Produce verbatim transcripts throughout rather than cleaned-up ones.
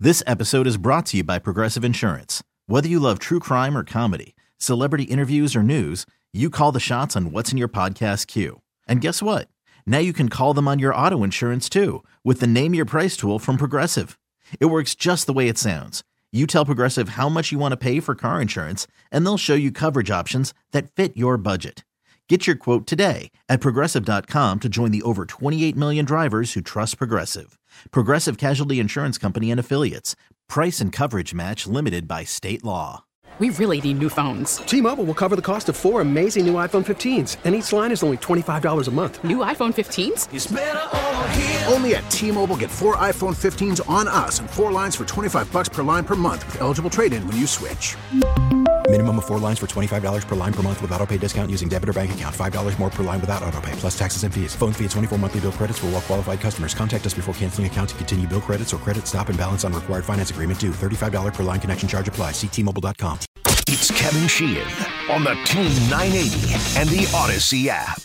This episode is brought to you by Progressive Insurance. Whether you love true crime or comedy, celebrity interviews or news, you call the shots on what's in your podcast queue. And guess what? Now you can call them on your auto insurance too with the Name Your Price tool from Progressive. It works just the way it sounds. You tell Progressive how much you want to pay for car insurance, and they'll show you coverage options that fit your budget. Get your quote today at Progressive dot com to join the over twenty-eight million drivers who trust Progressive. Progressive Casualty Insurance Company and Affiliates. Price and coverage match limited by state law. We really need new phones. T-Mobile will cover the cost of four amazing new iPhone fifteens, and each line is only twenty-five dollars a month. New iPhone fifteens? It's better over here. Only at T-Mobile, get four iPhone fifteens on us and four lines for twenty-five bucks per line per month with eligible trade-in when you switch. Minimum of four lines for twenty-five dollars per line per month with autopay discount using debit or bank account. five dollars more per line without autopay, plus taxes and fees. Phone fee at twenty-four monthly bill credits for well-qualified customers. Contact us before canceling account to continue bill credits or credit stop and balance on required finance agreement due. thirty-five dollars per line connection charge applies. See T Mobile dot com. It's Kevin Sheehan on the Team nine eighty and the Odyssey app.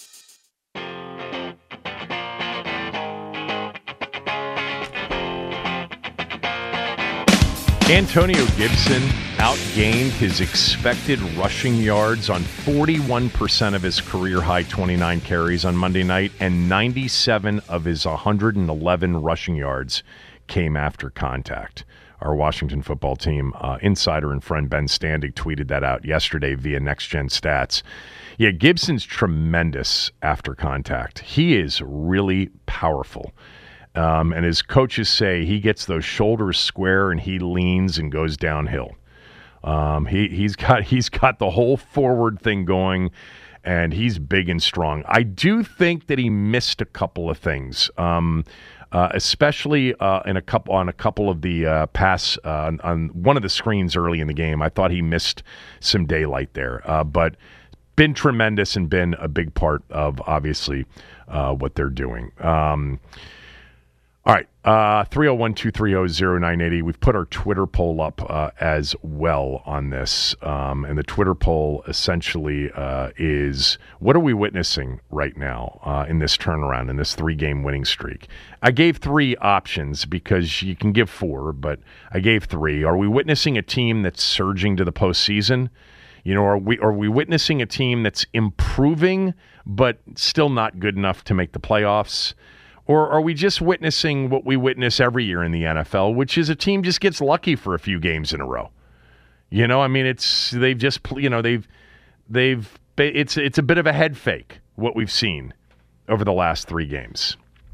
Antonio Gibson outgained his expected rushing yards on forty-one percent of his career-high twenty-nine carries on Monday night, and ninety-seven of his one hundred eleven rushing yards came after contact. Our Washington football team uh, insider and friend Ben Standig tweeted that out yesterday via Next Gen Stats. Yeah, Gibson's tremendous after contact. He is really powerful. Um, and his coaches say he gets those shoulders square and he leans and goes downhill. Um, he, he's got he's got the whole forward thing going, and he's big and strong. I do think that he missed a couple of things. Um, Uh, especially uh, in a couple on a couple of the uh, pass uh, on, on one of the screens early in the game. I thought he missed some daylight there, uh, but been tremendous and been a big part of obviously uh, what they're doing. Um, all right, uh, three oh one, two three oh, oh nine eight oh. We've put our Twitter poll up uh, as well on this. Um, and the Twitter poll essentially uh, is, what are we witnessing right now uh, in this turnaround, in this three-game winning streak? I gave three options because you can give four, but I gave three. Are we witnessing a team that's surging to the postseason? You know, are we are we witnessing a team that's improving but still not good enough to make the playoffs? Or are we just witnessing what we witness every year in the N F L, which is a team just gets lucky for a few games in a row? You know, I mean, it's they've just, you know, they've they've it's it's a bit of a head fake what we've seen over the last three games.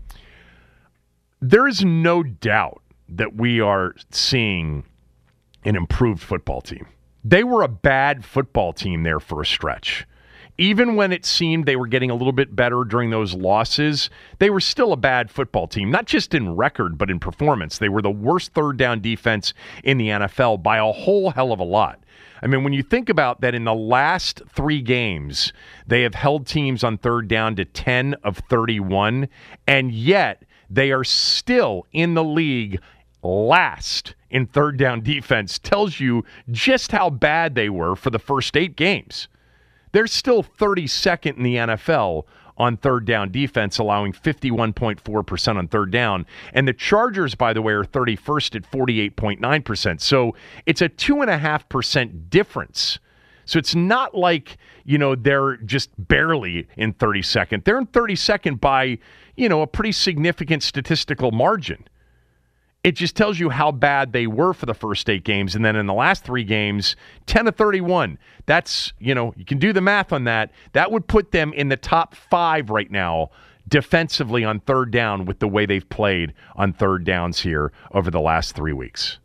There is no doubt that we are seeing an improved football team. They were a bad football team there for a stretch. Even when it seemed they were getting a little bit better during those losses, they were still a bad football team, not just in record, but in performance. They were the worst third down defense in the N F L by a whole hell of a lot. I mean, when you think about that, in the last three games, they have held teams on third down to ten of thirty-one, and yet they are still in the league last in third down defense. Tells you just how bad they were for the first eight games. They're still thirty-second in the N F L on third down defense, allowing fifty-one point four percent on third down. And the Chargers, by the way, are thirty-first at forty-eight point nine percent. So it's a two point five percent difference. So it's not like, you know, they're just barely in thirty-second. They're in thirty-second by, you know, a pretty significant statistical margin. It just tells you how bad they were for the first eight games. And then in the last three games, ten of thirty-one. That's, you know, you can do the math on that. That would put them in the top five right now defensively on third down with the way they've played on third downs here over the last three weeks.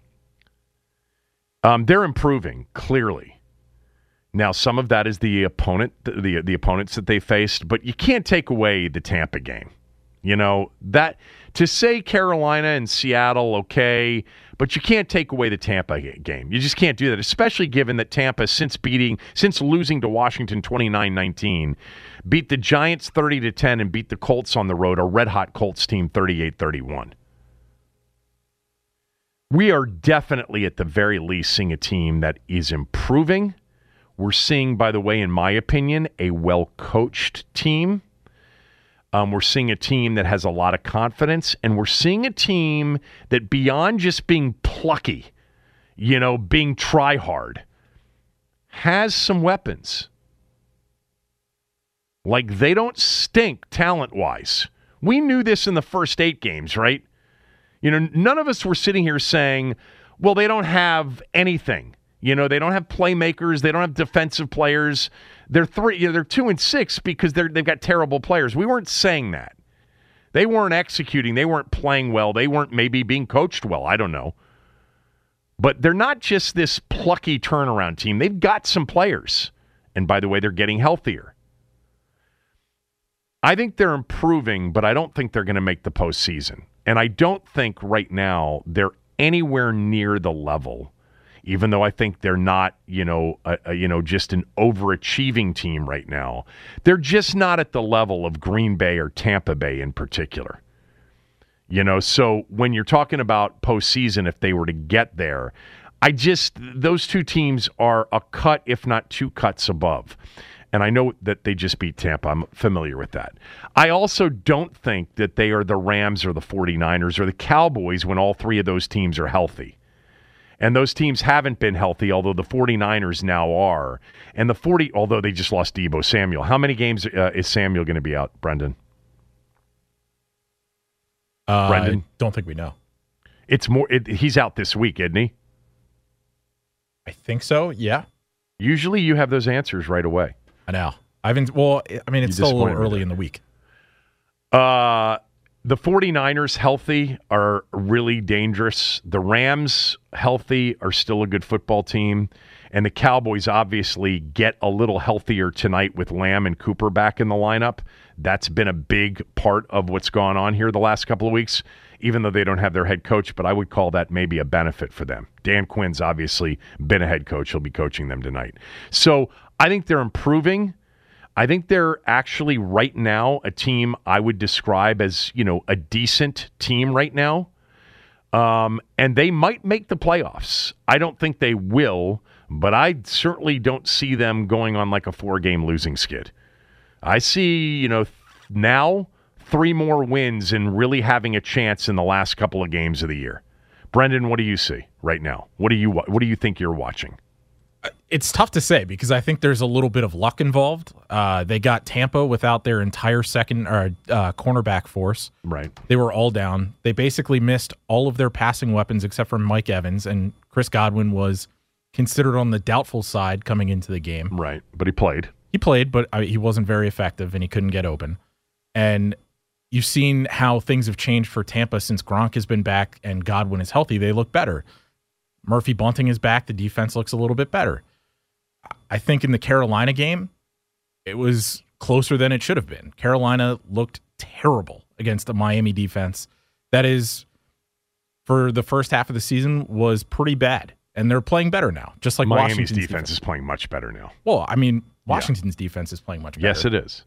Um, they're improving, clearly. Now, some of that is the opponent, the, the opponents that they faced, but you can't take away the Tampa game. You know, that to say Carolina and Seattle, okay, but you can't take away the Tampa game. You just can't do that, especially given that Tampa, since beating, since losing to Washington twenty-nine nineteen, beat the Giants thirty to ten and beat the Colts on the road, a red-hot Colts team thirty-eight thirty-one. We are definitely, at the very least, seeing a team that is improving. We're seeing, by the way, in my opinion, a well-coached team. Um, we're seeing a team that has a lot of confidence, and we're seeing a team that beyond just being plucky, you know, being try-hard, has some weapons. Like, they don't stink talent-wise. We knew this in the first eight games, right? You know, none of us were sitting here saying, well, they don't have anything. You know, they don't have playmakers. They don't have defensive players. They're three. You know, they're two and six because they're they've got terrible players. We weren't saying that. They weren't executing. They weren't playing well. They weren't maybe being coached well. I don't know. But they're not just this plucky turnaround team. They've got some players. And by the way, they're getting healthier. I think they're improving, but I don't think they're going to make the postseason. And I don't think right now they're anywhere near the level, even though I think they're not, you know, a, a, you know, just an overachieving team right now. They're just not at the level of Green Bay or Tampa Bay in particular. You know, so when you're talking about postseason, if they were to get there, I just, those two teams are a cut, if not two cuts above. And I know that they just beat Tampa. I'm familiar with that. I also don't think that they are the Rams or the 49ers or the Cowboys when all three of those teams are healthy. And those teams haven't been healthy, although the 49ers now are. And the forty, although they just lost Deebo Samuel. How many games uh, is Samuel going to be out, Brendan? Uh, Brendan? I don't think we know. It's more. It, he's out this week, isn't he? I think so, yeah. Usually you have those answers right away. I know. I haven't, well, I mean, it's You still a little disappointed early me. in the week. Uh, the 49ers healthy are really dangerous. The Rams healthy are still a good football team. And the Cowboys obviously get a little healthier tonight with Lamb and Cooper back in the lineup. That's been a big part of what's gone on here the last couple of weeks, even though they don't have their head coach. But I would call that maybe a benefit for them. Dan Quinn's obviously been a head coach. He'll be coaching them tonight. So I think they're improving. I think they're actually right now a team I would describe as, you know, a decent team right now. Um, and they might make the playoffs. I don't think they will, but I certainly don't see them going on like a four-game losing skid. I see, you know, th- now three more wins and really having a chance in the last couple of games of the year. Brendan, what do you see right now? What do you What do you think you're watching? It's tough to say because I think there's a little bit of luck involved. Uh, they got Tampa without their entire second or uh, cornerback force. Right. They were all down. They basically missed all of their passing weapons except for Mike Evans, and Chris Godwin was considered on the doubtful side coming into the game. Right, but he played. He played, but uh, he wasn't very effective, and he couldn't get open. And you've seen how things have changed for Tampa since Gronk has been back and Godwin is healthy. They look better. Murphy Bunting is back. The defense looks a little bit better. I think in the Carolina game, it was closer than it should have been. Carolina looked terrible against the Miami defense. That is, for the first half of the season, was pretty bad. And they're playing better now, just like Miami's Washington's defense, defense is playing much better now. Well, I mean, Washington's yeah. defense is playing much better. Yes, it is.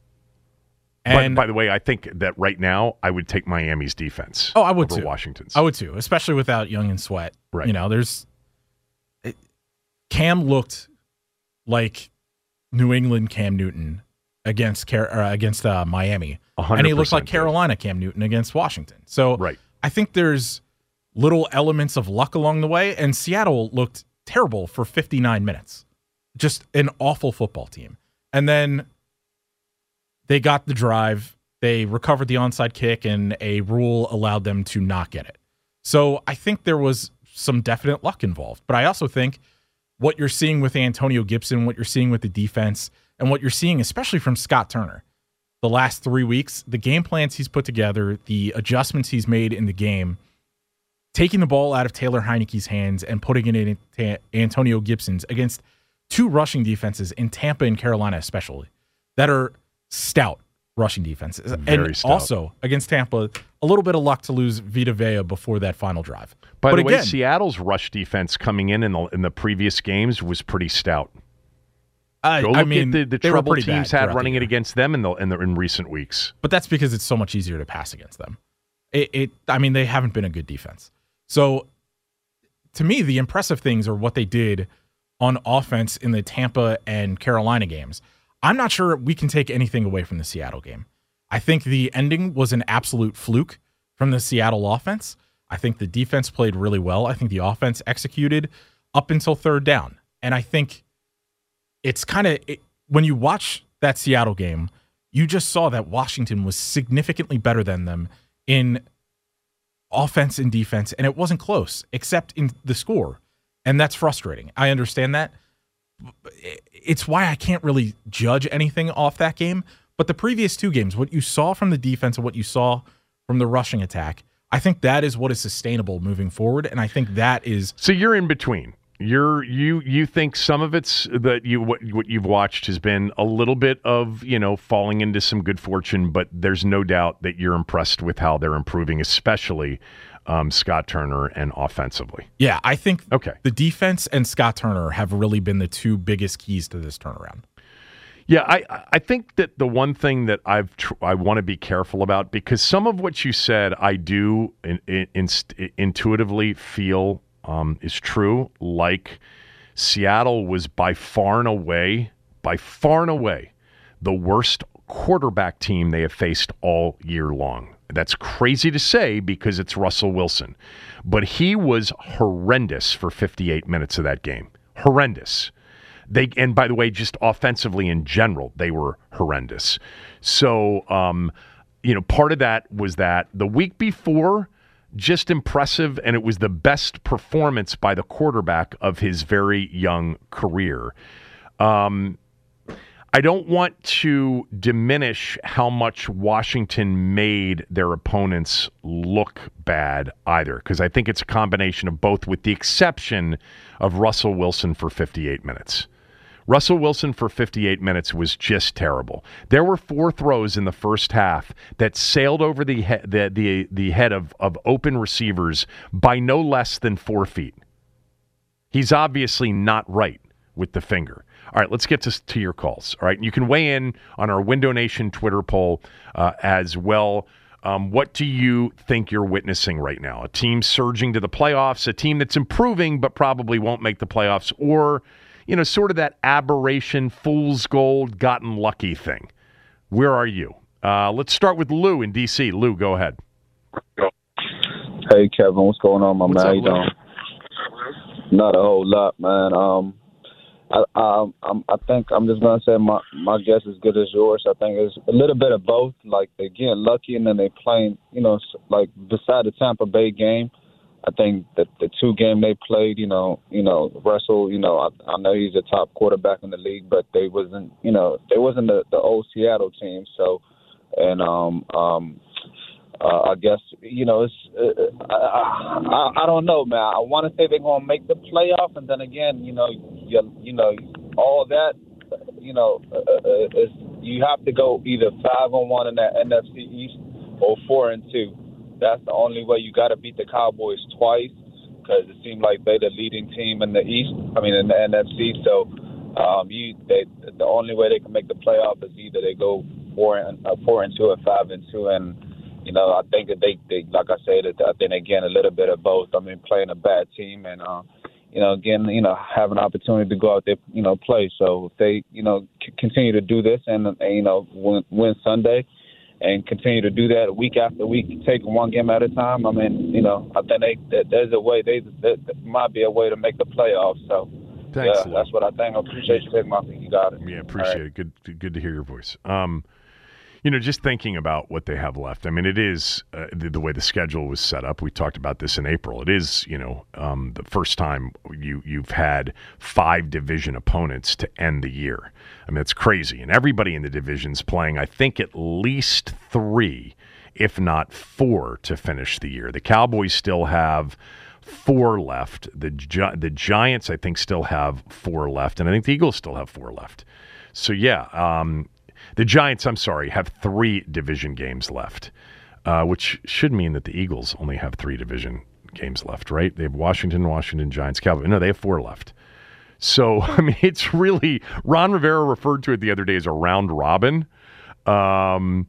And but by the way, I think that right now I would take Miami's defense. Oh, I would over too. Washington's. I would too, especially without Young and Sweat. Right. You know, there's it, Cam looked like New England Cam Newton against Car- uh, against uh, Miami, and he looked like Carolina Cam Newton against Washington. So right. I think there's little elements of luck along the way, and Seattle looked terrible for fifty-nine minutes. Just an awful football team. And then they got the drive, they recovered the onside kick, and a rule allowed them to not get it. So I think there was some definite luck involved. But I also think what you're seeing with Antonio Gibson, what you're seeing with the defense, and what you're seeing especially from Scott Turner the last three weeks, the game plans he's put together, the adjustments he's made in the game, taking the ball out of Taylor Heineke's hands and putting it in Antonio Gibson's against two rushing defenses in Tampa and Carolina especially that are stout rushing defenses. Very and stout. Also against Tampa, a little bit of luck to lose Vita Vea before that final drive. By but the again, way, Seattle's rush defense coming in in the, in the previous games was pretty stout. Uh, Go look I mean, at the, the they were trouble pretty teams bad had throughout running the it year. against them in the, in the in recent weeks. But that's because it's so much easier to pass against them. It, it I mean, they haven't been a good defense. So to me, the impressive things are what they did on offense in the Tampa and Carolina games. I'm not sure we can take anything away from the Seattle game. I think the ending was an absolute fluke from the Seattle offense. I think the defense played really well. I think the offense executed up until third down. And I think it's kind of, it, when you watch that Seattle game, you just saw that Washington was significantly better than them in offense and defense, and it wasn't close, except in the score. And that's frustrating. I understand that. It's why I can't really judge anything off that game. But the previous two games, what you saw from the defense and what you saw from the rushing attack, I think that is what is sustainable moving forward, and I think that is. So you're in between. You're you you think some of it's that you what what you've watched has been a little bit of, you know, falling into some good fortune, but there's no doubt that you're impressed with how they're improving, especially um, Scott Turner and offensively. Yeah, I think okay. the defense and Scott Turner have really been the two biggest keys to this turnaround. Yeah, I, I think that the one thing that I've tr- I want to be careful about, because some of what you said I do in, in, in, intuitively feel um, is true. Like Seattle was by far and away, by far and away, the worst quarterback team they have faced all year long. That's crazy to say because it's Russell Wilson, but he was horrendous for fifty-eight minutes of that game. Horrendous. They and by the way, just offensively in general, they were horrendous. So, um, you know, part of that was that the week before, just impressive, and it was the best performance by the quarterback of his very young career. Um, I don't want to diminish how much Washington made their opponents look bad either, because I think it's a combination of both, with the exception of Russell Wilson for fifty-eight minutes. Russell Wilson for fifty-eight minutes was just terrible. There were four throws in the first half that sailed over the he- the, the the head of, of open receivers by no less than four feet. He's obviously not right with the finger. All right, let's get to, to your calls. All right, you can weigh in on our Window Nation Twitter poll uh, as well. Um, what do you think you're witnessing right now? A team surging to the playoffs, a team that's improving but probably won't make the playoffs, or you know, sort of that aberration, fool's gold, gotten lucky thing. Where are you? Uh, let's start with Lou in D C. Lou, go ahead. Hey, Kevin, what's going on, my what's man? Up, How you doing? Not a whole lot, man. Um, I, I, I'm, I think I'm just gonna say my my guess is good as yours. I think it's a little bit of both. Like they getting lucky, and then they playing. You know, like beside the Tampa Bay game, I think that the two game they played, you know, you know, Russell, you know, I, I know he's a top quarterback in the league, but they wasn't, you know, they wasn't the, the old Seattle team. So, and um, um, uh, I guess, you know, it's, uh, I, I, I don't know, man. I want to say they're gonna make the playoff, and then again, you know, you, you know, all that, you know, uh, uh, it's, you have to go either five and one in that N F C East or four and two. That's the only way. You got to beat the Cowboys twice, because it seemed like they're the leading team in the East. I mean, in the N F C. So, um, you they the only way they can make the playoff is either they go four and uh, four and two or five and two. And you know, I think that they, they like I said, I think again a little bit of both. I mean, playing a bad team and uh, you know, again, you know, have an opportunity to go out there, you know, play. So if they, you know, c- continue to do this and, and you know, win, win Sunday. And continue to do that week after week, taking one game at a time. I mean, you know, I think they, that there's a way. They, there might be a way to make the playoffs. So, Thanks, yeah, Lou. that's what I think. I appreciate you taking my thing. You got it. Yeah, appreciate right. it. Good, good to hear your voice. Um, you know, just thinking about what they have left. I mean, it is uh, the, the way the schedule was set up. We talked about this in April. It is, you know, um, the first time you you've had five division opponents to end the year. I mean, it's crazy. And everybody in the division's playing, I think, at least three, if not four, to finish the year. The Cowboys still have four left. The Gi- the Giants, I think, still have four left. And I think the Eagles still have four left. So, yeah, um, the Giants, I'm sorry, have three division games left, uh, which should mean that the Eagles only have three division games left, right? They have Washington, Washington, Giants, Cowboys. No, they have four left. So, I mean, it's really, Ron Rivera referred to it the other day as a round robin. Um,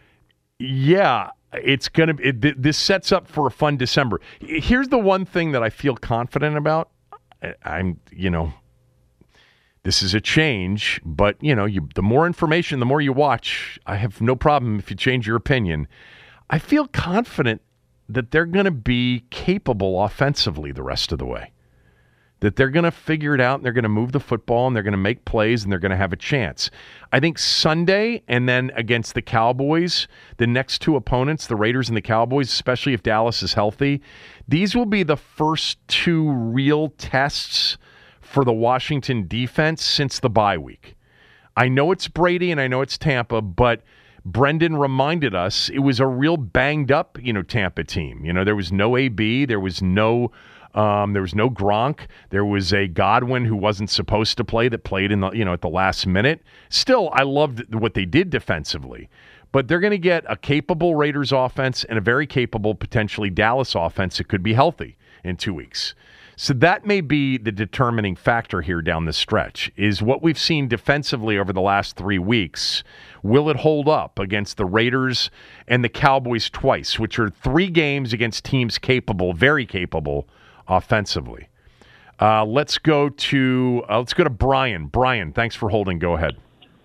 yeah, it's going to it, this sets up for a fun December. Here's the one thing that I feel confident about. I'm, you know, This is a change, but, you know, you, the more information, the more you watch, I have no problem if you change your opinion. I feel confident that they're going to be capable offensively the rest of the way. That they're going to figure it out, and they're going to move the football, and they're going to make plays, and they're going to have a chance. I think Sunday, and then against the Cowboys, the next two opponents, the Raiders and the Cowboys, especially if Dallas is healthy, these will be the first two real tests for the Washington defense since the bye week. I know it's Brady and I know it's Tampa, but Brendan reminded us it was a real banged up, you know, Tampa team. You know, there was no A B, there was no um, there was no Gronk, there was a Godwin who wasn't supposed to play that played in the, you know, at the last minute. Still, I loved what they did defensively. But they're going to get a capable Raiders offense and a very capable, potentially Dallas offense that could be healthy in two weeks. So that may be the determining factor here down the stretch, is what we've seen defensively over the last three weeks. Will it hold up against the Raiders and the Cowboys twice, which are three games against teams capable, very capable offensively? Uh, let's go to uh, let's go to Brian. Brian, thanks for holding. Go ahead.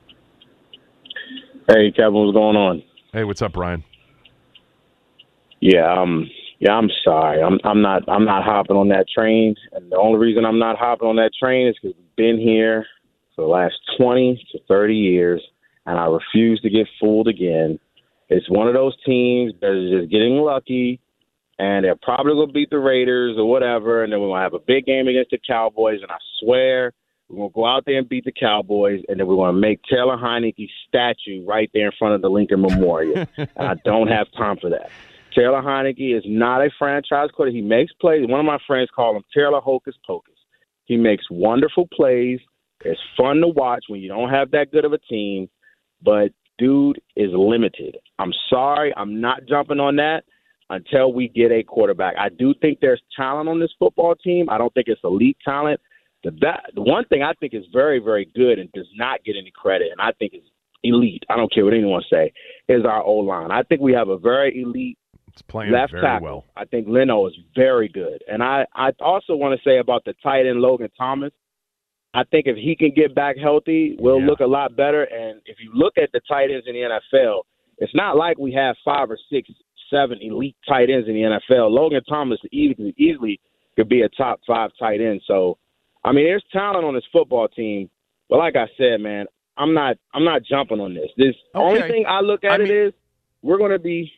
Hey, Kevin, what's going on? Hey, what's up, Brian? Yeah, um. Yeah, I'm sorry. I'm I'm not I'm not hopping on that train, and the only reason I'm not hopping on that train is because we've been here for the last twenty to thirty years, and I refuse to get fooled again. It's one of those teams that is just getting lucky, and they're probably going to beat the Raiders or whatever, and then we're going to have a big game against the Cowboys, and I swear we're going to go out there and beat the Cowboys, and then we're going to make Taylor Heinicke's statue right there in front of the Lincoln Memorial, and I don't have time for that. Taylor Heinicke is not a franchise quarterback. He makes plays. One of my friends call him Taylor Hocus Pocus. He makes wonderful plays. It's fun to watch when you don't have that good of a team, but dude is limited. I'm sorry. I'm not jumping on that until we get a quarterback. I do think there's talent on this football team. I don't think it's elite talent. The, that, the one thing I think is very, very good and does not get any credit, and I think is elite, I don't care what anyone say, is our O-line. I think we have a very elite It's playing left very tackle. well. I think Leno is very good. And I, I also want to say about the tight end Logan Thomas, I think if he can get back healthy, we'll Yeah. look a lot better. And if you look at the tight ends in the N F L, it's not like we have five or six, seven elite tight ends in the N F L. Logan Thomas easily, easily could be a top five tight end. So, I mean, there's talent on this football team. But like I said, man, I'm not I'm not jumping on this. This Okay. only thing I look at I it mean- is we're going to be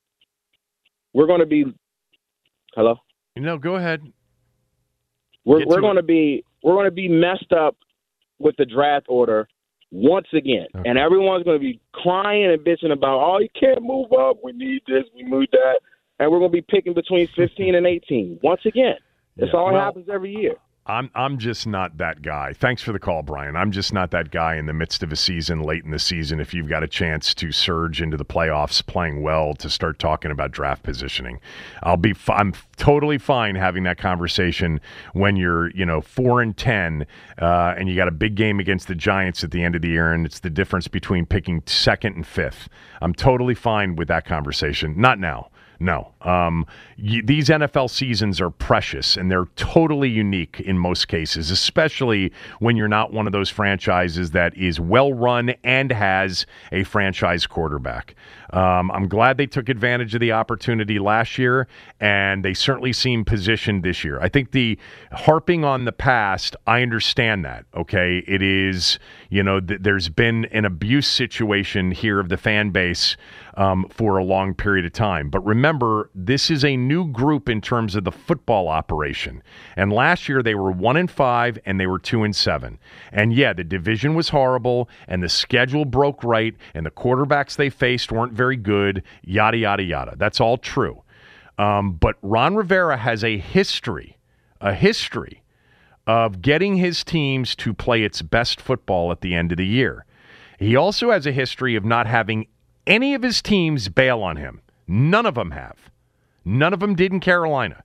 we're going to be hello. No, go ahead. We're Get we're to going it. to be we're going to be messed up with the draft order once again, Okay. and everyone's going to be crying and bitching about, oh, you can't move up. We need this. We need that, and we're going to be picking between fifteen and eighteen once again. That's Yeah, all well, happens every year. I'm I'm just not that guy. Thanks for the call, Brian. I'm just not that guy in the midst of a season, late in the season, if you've got a chance to surge into the playoffs playing well, to start talking about draft positioning. I'll be f- I'm totally fine having that conversation when you're, you know, four and ten uh, and you got a big game against the Giants at the end of the year, and it's the difference between picking second and fifth. I'm totally fine with that conversation. Not now. No. Um, y- these N F L seasons are precious, and they're totally unique in most cases, especially when you're not one of those franchises that is well-run and has a franchise quarterback. Um, I'm glad they took advantage of the opportunity last year, and they certainly seem positioned this year. I think the harping on the past, I understand that, okay? It is, you know, th- there's been an abuse situation here of the fan base um, for a long period of time. But remember, this is a new group in terms of the football operation. And last year they were one and five and they were two and seven. And yeah, the division was horrible and the schedule broke right and the quarterbacks they faced weren't very good, yada, yada, yada. That's all true. Um, but Ron Rivera has a history, a history of getting his teams to play its best football at the end of the year. He also has a history of not having any of his teams bail on him. None of them have. None of them did in Carolina.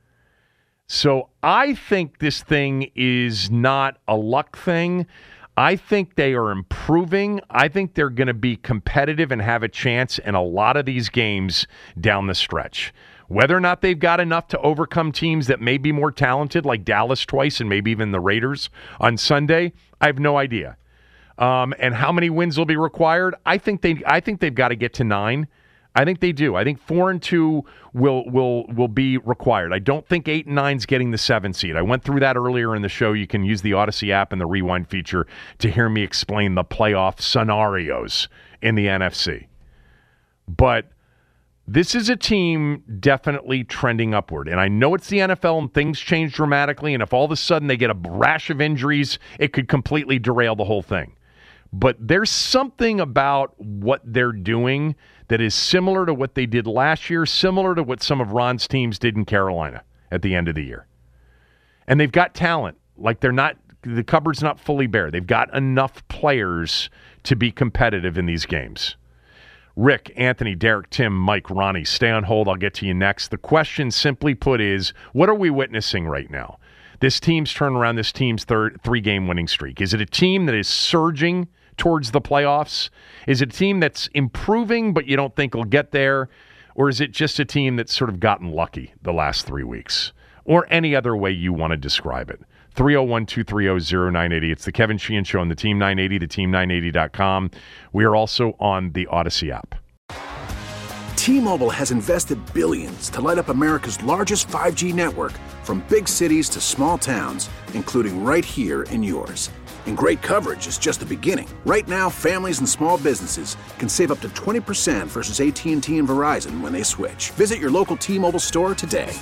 So I think this thing is not a luck thing. I think they are improving. I think they're going to be competitive and have a chance in a lot of these games down the stretch. Whether or not they've got enough to overcome teams that may be more talented, like Dallas twice and maybe even the Raiders on Sunday, I have no idea. Um, and how many wins will be required? I think they. I think they've got to get to nine. I think they do. I think four and two will will will be required. I don't think eight and nine's getting the seven seed. I went through that earlier in the show. You can use the Odyssey app and the Rewind feature to hear me explain the playoff scenarios in the N F C. But this is a team definitely trending upward. And I know it's the N F L and things change dramatically, and if all of a sudden they get a rash of injuries, it could completely derail the whole thing. But there's something about what they're doing that is similar to what they did last year, similar to what some of Ron's teams did in Carolina at the end of the year. And they've got talent. Like they're not, the cupboard's not fully bare. They've got enough players to be competitive in these games. Rick, Anthony, Derek, Tim, Mike, Ronnie, stay on hold. I'll get to you next. The question, simply put, is what are we witnessing right now? This team's turnaround, this team's third three-game winning streak. Is it a team that is surging towards the playoffs? Is it a team that's improving but you don't think will get there? Or is it just a team that's sort of gotten lucky the last three weeks? Or any other way you want to describe it. three oh one, two three oh, oh nine eight oh. It's the Kevin Sheehan Show on the Team nine eighty, the team nine eighty dot com. We are also on the Odyssey app. T-Mobile has invested billions to light up America's largest five G network, from big cities to small towns, including right here in yours. And great coverage is just the beginning. Right now, families and small businesses can save up to twenty percent versus A T and T and Verizon when they switch. Visit your local T-Mobile store today.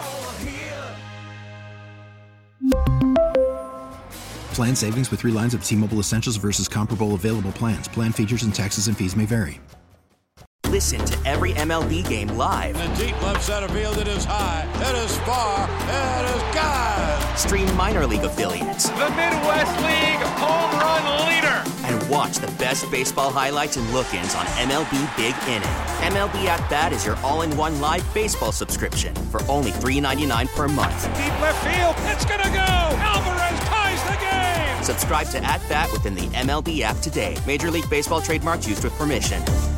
Plan savings with three lines of T-Mobile Essentials versus comparable available plans. Plan features and taxes and fees may vary. Listen to every M L B game live. In the deep left center field, it is high, it is far, it is gone. Stream minor league affiliates. The Midwest League home run leader. And watch the best baseball highlights and look-ins on M L B Big Inning. M L B At Bat is your all-in-one live baseball subscription for only three dollars and ninety-nine cents per month. Deep left field, it's gonna go. Alvarez ties the game. Subscribe to At Bat within the M L B app today. Major League Baseball trademarks used with permission.